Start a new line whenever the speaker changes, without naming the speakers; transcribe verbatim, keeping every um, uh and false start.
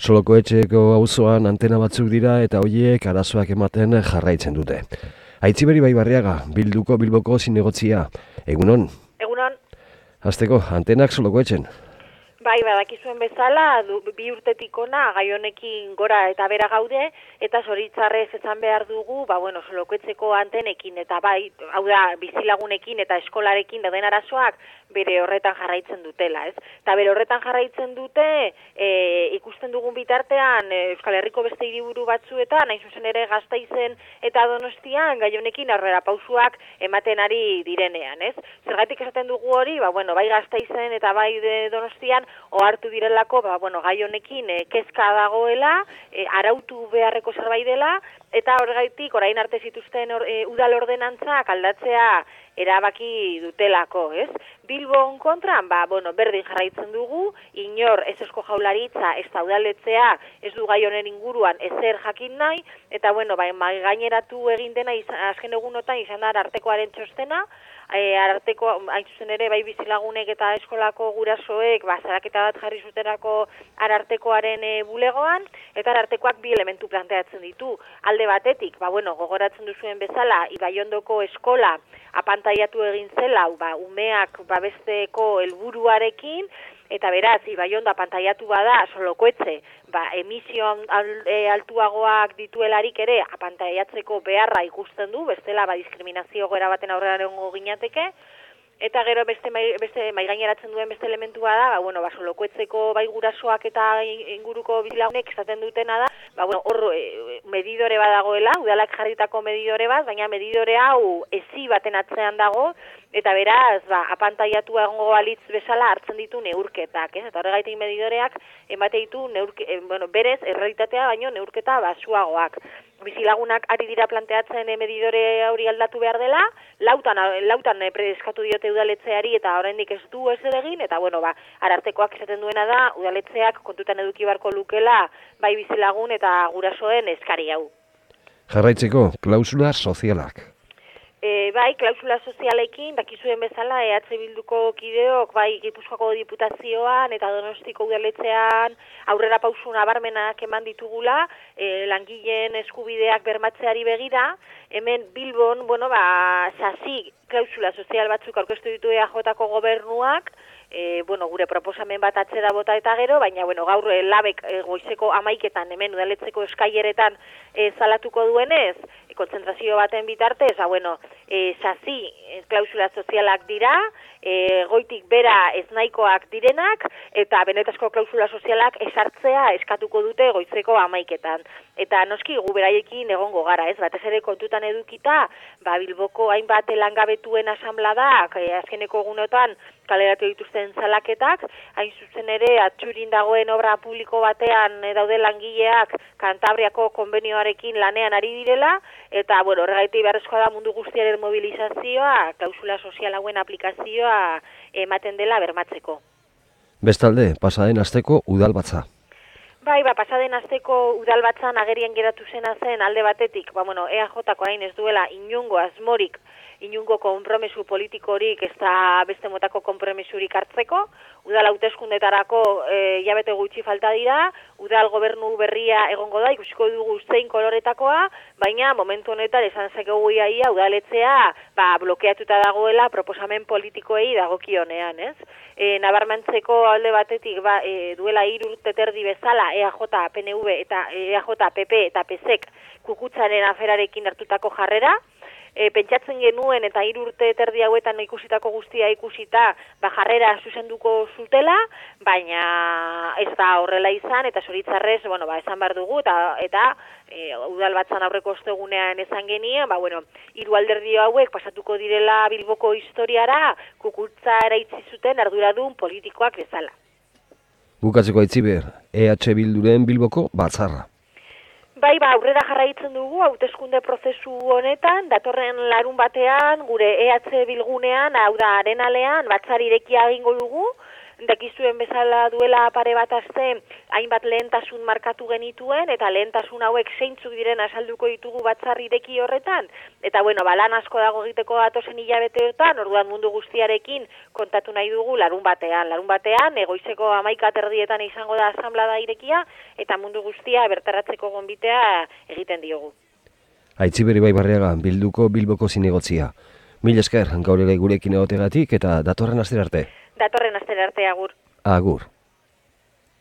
Solokoetxeko auzoan antena batzuk dira eta horiek arazoak ematen jarraitzen dute. Aitziberi Baibarriaga, Bilduko Bilboko zinegotzia. Egunon?
Egunon.
Hasteko, antenak Solokoetxen?
Bai, badakizuen bezala, du, bi urtetik ona gai honekin gora eta bera gaude, eta zoritzarrez esan behar dugu, ba, bueno, Solokoetxeko antenekin, eta bai, hau da, bizilagunekin eta eskolarekin dauden arazoak bere horretan jarraitzen dutela, ez? Eta bere horretan jarraitzen dute, e, ikusten dugun bitartean, e, Euskal Herriko beste hiriburu batzuetan, hain zuzen ere Gasteizen eta Donostian, gai honekin aurrera pausuak ematen ari direnean, ez? Zergatik esaten dugu hori, ba, bueno, bai Gasteizen eta bai de Donostian, ohartu direlako, ba, bueno, gai honekin e, kezka dagoela, e, arautu beharreko zerbait dela, eta horregaitik orain arte zituzten or, e, udal ordenantzak aldatzea erabaki dutelako, ez? Bilbon kontran, ba, bueno, berdin jarraitzen dugu, inor ez Eusko Jaurlaritza, ez da udaletxea, ez du gai honen inguruan ezer jakin nahi, eta, bueno, ba, gaineratu egin dena izan, azken egunotan izan da arartekoaren txostena, E, ararteko, hain zuzen ere, bai bizilagunek eta eskolako gurasoek, ba, zaraketa bat jarri zuterako arartekoaren e, bulegoan, eta arartekoak bi elementu planteatzen ditu. Alde batetik, ba, bueno, gogoratzen duzuen bezala, Ibaiondoko eskola apantaiatu egin zela, ba, umeak babesteko helburuarekin, eta beraz, Ibaiondo apantaiatu bada, Solokoetxe, ba, emisio altuagoak dituelarik ere apantaiatzeko beharra ikusten du, bestela ba, diskriminazio goera baten aurrera egongo ginateke, eta gero beste mai, beste maigaineratzen duen beste elementua da, ba, bueno, ba, Solokoetzeko bai gurasoak eta inguruko bizilagunek esaten dutena da, ba, bueno, hor e, medidore bat dagoela, udalak jarritako medidore bat, baina medidore hau ezi baten atzean dago, eta beraz, ba, apantaiatu egongo balitz bezala hartzen ditu neurketak, ez? Eta horregaitik medidoreak emate ditu neurke, eh, bueno, berez errealitatea baino neurketa basuagoak. Bizilagunak ari dira planteatzen e, medidore hori aldatu behar dela, lautan, lautan e, predeskatu diote udaletzeari eta oraindik ez du ezer egin, eta bueno, ba, arartekoak esaten duena da, udaletzeak kontutan eduki beharko lukela, bai bizilagun eta gurasoen eskari hau.
Jarraitzeko, klausula sozialak.
E, bai, klausula sozialekin, dakizuen bezala, E H Bilduko kideok, bai, Gipuzkoako diputazioan eta Donostiko udaletxean aurrera pausu nabarmenak eman ditugula, e, langileen eskubideak bermatzeari begira, hemen Bilbon, bueno, ba, sasi klausula sozial batzuk aurkeztu ditu E A Jko gobernuak, E, bueno, gure proposamen bat atzera bota eta gero, baina bueno, gaur e, labek e, goizeko amaiketan hemen udaletzeko eskaileretan e, zalatuko duenez, e, kontzentrazio baten bitartez, ba, bueno, e, sasi e, klausula sozialak dira, e, goitik bera ez nahikoak direnak, eta benetazko klausula sozialak esartzea eskatuko dute goizeko amaiketan. Eta noski gu beraiekin egongo gara, ez? Batez ere kontutan edukita, ba, Bilboko hainbat langabetuen asanbladak, e, azkeneko egunotan kaleratu dituzten zalaketak, hain zuzen ere atxurin dagoen obra publiko batean e, daude langileak Kantabriako konbenioarekin lanean ari direla, eta bueno, horregaitik beharrezkoa da mundu guztiaren mobilizazioa, klausula sozial hauen aplikazioa ematen dela bermatzeko.
Bestalde, pasaden asteko udalbatza.
Bai, ba, pasaden asteko udalbatzan agerian geratu zena zen alde batetik, ba, bueno, E A Jko orain ez duela inungo asmorik, inungo konpromesu politikorik ez da beste motako konpromesurik hartzeko, udal hauteskundetarako e, hilabete gutxi falta dira, udal gobernu berria egongo da, ikusiko dugu zein koloretakoa, baina momentu honetan esan zakegu iaia udaletzea ba, blokeatuta dagoela proposamen politikoei dagokionean, ez? E, nabarmentzeko alde batetik ba, e, duela hiru urte terdi bezala E A J, P N V eta E A J, P P eta P S E K kukutzaren aferarekin hartutako jarrera, E, pentsatzen genuen eta hiru urte terdi hauetan ikusitako guztia ikusita ba, jarrera zuzenduko zutela, baina ez da horrela izan, eta zoritzarrez, bueno, ba, esan behar dugu, eta, eta e, udalbatzan aurreko ostegunean esan genien, ba, bueno, hiru alderdi hauek pasatuko direla Bilboko historiara, kukutza eraitzi zuten arduradun politikoak bezala.
Bukatzeko Aitziber, E H Bilduren Bilboko batzarra.
Bai, ba, aurrera jarraitzen dugu, hauteskunde prozesu honetan, datorren larun batean, gure E H Bilgunean, hau da arenalean, batzar irekia egingo dugu, dakizuen bezala duela pare bat aste hainbat lehentasun markatu genituen, eta lehentasun hauek zeintzuk diren azalduko ditugu batzar ireki horretan, eta bueno, ba, lan asko dago egiteko datozen hilabeteotan, orduan mundu guztiarekin kontatu nahi dugu larun batean. Larun batean, egoizeko hamaika terdietan izango da asanblada irekia, eta mundu guztia bertaratzeko gonbitea egiten diogu.
Aitziberi bai barriaga, Bilduko Bilboko zinegotzia. Mil esker, gaur ere gurekin egotegatik eta datorren astera arte.
Datorren astera arte, agur.
Agur.